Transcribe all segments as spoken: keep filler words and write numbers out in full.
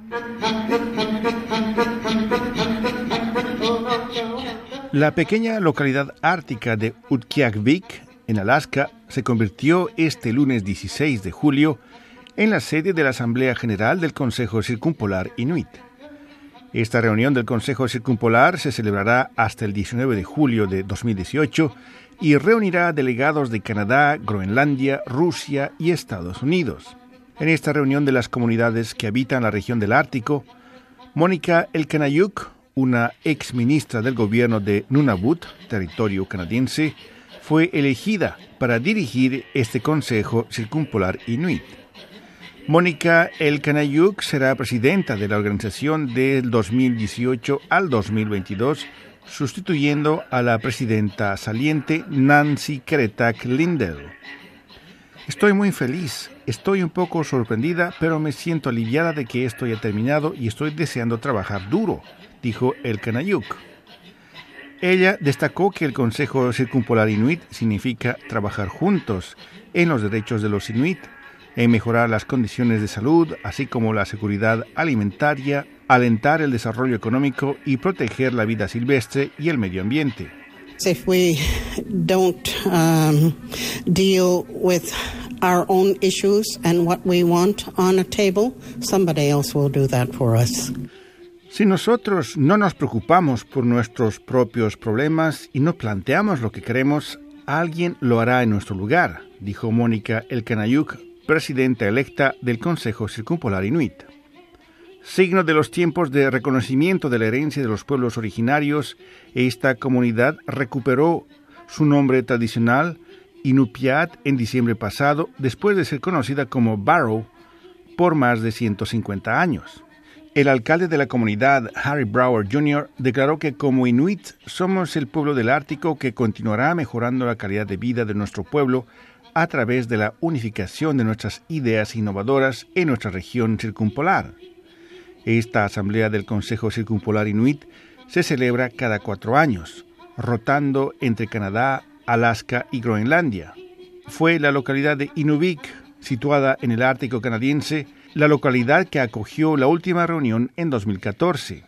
La pequeña localidad ártica de Utqiagvik, en Alaska, se convirtió este lunes dieciséis de julio en la sede de la Asamblea General del Consejo Circumpolar Inuit. Esta reunión del Consejo Circumpolar se celebrará hasta el diecinueve de julio de dos mil dieciocho y reunirá a delegados de Canadá, Groenlandia, Rusia y Estados Unidos. En esta reunión de las comunidades que habitan la región del Ártico, Mónica Elkanayuk, una ex ministra del gobierno de Nunavut, territorio canadiense, fue elegida para dirigir este Consejo Circumpolar Inuit. Mónica Elkanayuk será presidenta de la organización del dos mil dieciocho al dos mil veintidós, sustituyendo a la presidenta saliente Nancy Keretak Lindell. Estoy muy feliz, estoy un poco sorprendida, pero me siento aliviada de que esto haya terminado y estoy deseando trabajar duro, dijo Elkanayuk. Ella destacó que el Consejo Circumpolar Inuit significa trabajar juntos en los derechos de los Inuit, en mejorar las condiciones de salud, así como la seguridad alimentaria, alentar el desarrollo económico y proteger la vida silvestre y el medio ambiente. If we don't um, deal with our own issues and what we want on a table, somebody else will do that for us. Si nosotros no nos preocupamos por nuestros propios problemas y no planteamos lo que queremos, alguien lo hará en nuestro lugar, dijo Mónica Elkanayuk, presidenta electa del Consejo Circumpolar Inuit. Signo de los tiempos de reconocimiento de la herencia de los pueblos originarios, esta comunidad recuperó su nombre tradicional, Inupiat, en diciembre pasado, después de ser conocida como Barrow por más de ciento cincuenta años. El alcalde de la comunidad, Harry Brower junior, declaró que como Inuit somos el pueblo del Ártico que continuará mejorando la calidad de vida de nuestro pueblo a través de la unificación de nuestras ideas innovadoras en nuestra región circumpolar. Esta asamblea del Consejo Circumpolar Inuit se celebra cada cuatro años, rotando entre Canadá, Alaska y Groenlandia. Fue la localidad de Inuvik, situada en el Ártico canadiense, la localidad que acogió la última reunión en dos mil catorce.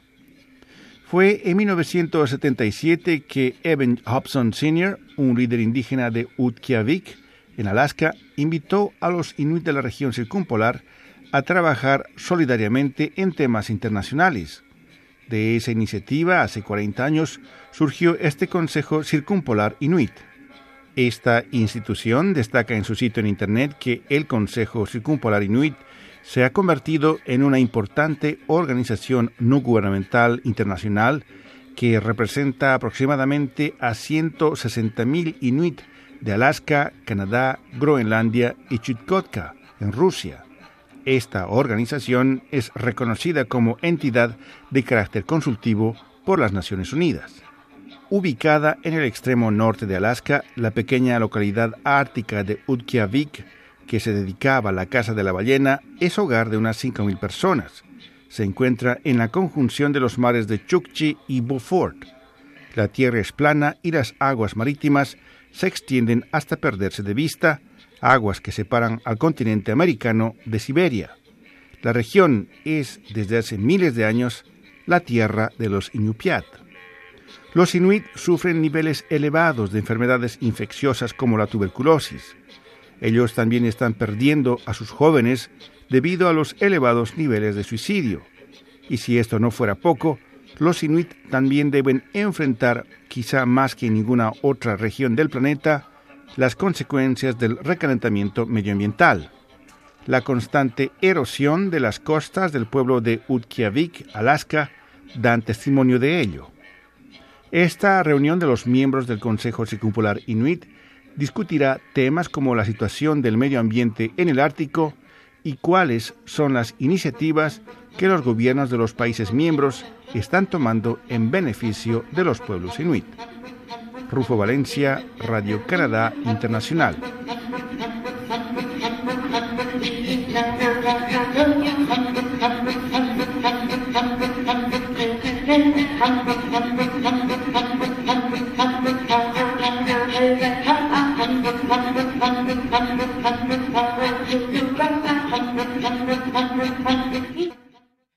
Fue en mil novecientos setenta y siete que Evan Hobson senior, un líder indígena de Utqiagvik, en Alaska, invitó a los Inuit de la región circumpolar a trabajar solidariamente en temas internacionales. De esa iniciativa, hace cuarenta años, surgió este Consejo Circumpolar Inuit. Esta institución destaca en su sitio en Internet que el Consejo Circumpolar Inuit se ha convertido en una importante organización no gubernamental internacional que representa aproximadamente a ciento sesenta mil Inuit de Alaska, Canadá, Groenlandia y Chukotka, en Rusia. Esta organización es reconocida como entidad de carácter consultivo por las Naciones Unidas. Ubicada en el extremo norte de Alaska, la pequeña localidad ártica de Utqiagvik, que se dedicaba a la caza de la ballena, es hogar de unas cinco mil personas. Se encuentra en la conjunción de los mares de Chukchi y Beaufort. La tierra es plana y las aguas marítimas se extienden hasta perderse de vista, aguas que separan al continente americano de Siberia. La región es, desde hace miles de años, la tierra de los Inupiat. Los Inuit sufren niveles elevados de enfermedades infecciosas como la tuberculosis. Ellos también están perdiendo a sus jóvenes debido a los elevados niveles de suicidio. Y si esto no fuera poco, los Inuit también deben enfrentar, quizá más que en ninguna otra región del planeta, las consecuencias del recalentamiento medioambiental. La constante erosión de las costas del pueblo de Utqiagvik, Alaska, dan testimonio de ello. Esta reunión de los miembros del Consejo Circumpolar Inuit discutirá temas como la situación del medio ambiente en el Ártico y cuáles son las iniciativas que los gobiernos de los países miembros están tomando en beneficio de los pueblos Inuit. Rufo Valencia, Radio Canadá Internacional.